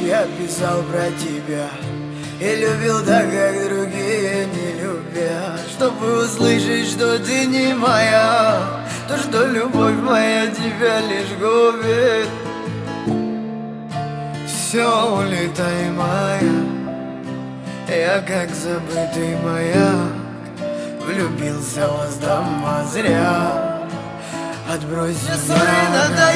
я писал про тебя и любил так, как другие не любят. Чтобы услышать, что ты не моя, то, что любовь моя тебя лишь губит. Все, улетай, моя, я как забытый маяк влюбился в вас дома зря. Отбрось меня.